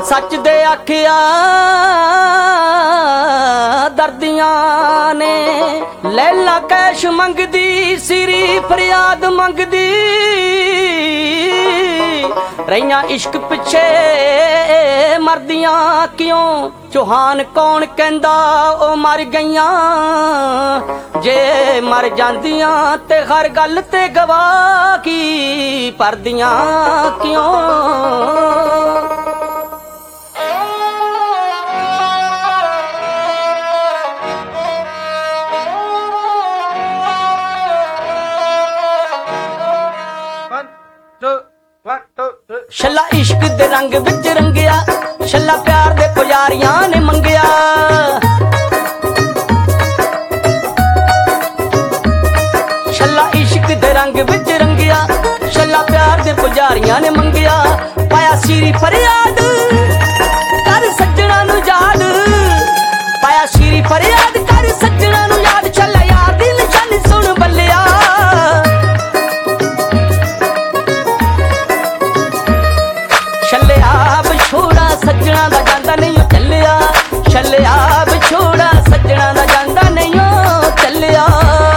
सच दे आखिया दर्दियां ने लैला कैश मंगदी सिरी फरियाद मंगदी रहियां इश्क पिछे मरदियां क्यों चौहान कौन कहंदा ओ मर गईयां जे मर जांदियां ते हर गल ते गवाह की परदियां क्यों छला इश्क दे रंग विच रंगिया छला प्यार दे पुजारियां ने मंगिया छला इश्क दे रंग विच रंगिया छला प्यार दे पुजारियां ने मंगिया पाया सीरी फरियाद कर सज्जणा नू याद पाया सीरी फरियाद कर सज्जणा नू याद छला याद दी निशानी सुन बल्लिया सज्जणा दा जांदा नहीं चलिया छलिया विछोड़ा सज्जणा दा जांदा नहीं चलिया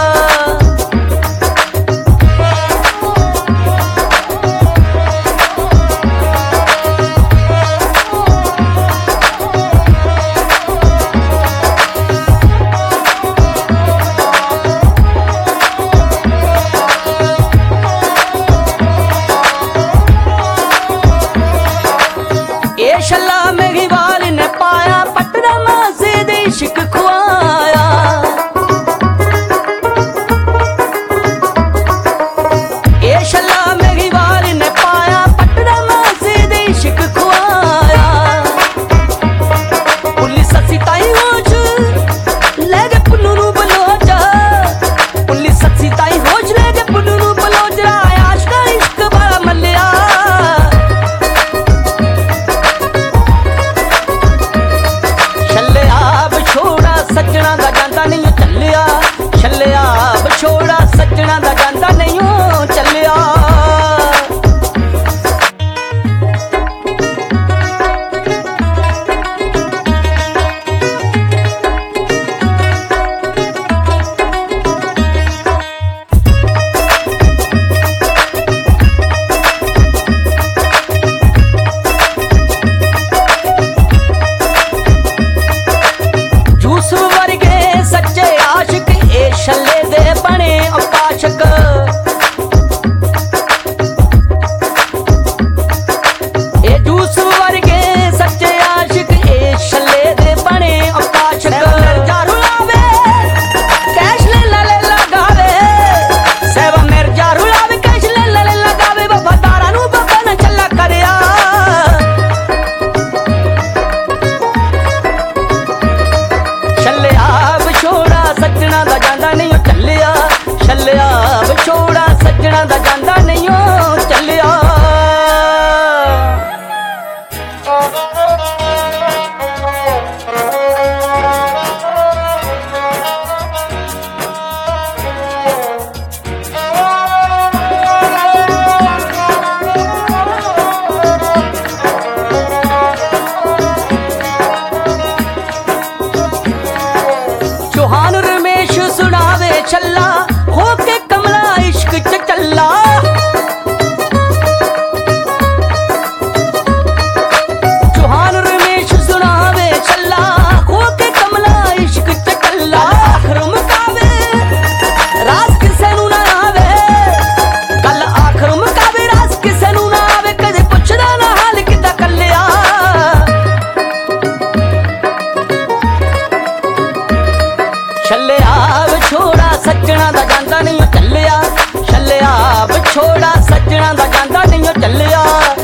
छला मेरी वाल ने पाया पटना मासे दे इश्क खुआया ए छला मेरी वाल ने पाया पटना मासे दे इश्क खुआया पुलिस ससी ताई होश ले गए पुन्नू नू बलोचा पुलिस ससी ताई होश ले गए पुन्नू नू बलोचा आशका इश्क बड़ा मलिया सज्जणा दा जांदा नहीं चलिया छलिया विछोड़ा सज्जणा दा जांदा नहीं चलिया छले दे बने उपासक ए जूस वर्गे सच्चे आशिक ए छले दे बने उपासक मिर्जा रुलावे कैश ले लगावे सेवा मिर्जा रुलावे कैश ले लगावे वफादारा नू बाबा ने छला करया छले विछोड़ा सज्जणा दा जांदा नहीं चलिया छलिया विछोड़ा सज्जणा दा जांदा नहीं चलिया चौहान रमेश सुनावे छला होके कमला इश्क च चला चौहान रमेश सुनावे छला होके कमला इश्क च चला आखर मुकावे रास किसे नू ना आवे कल आखर मुकावे रास किसे नू ना आवे कदे पुछदा ना हाल किदा कलिया छलिया विछोड़ा सज्जणा दा जांदा नहीं चलिया छलिया विछोड़ा सज्जणा दा जांदा नहीं चलिया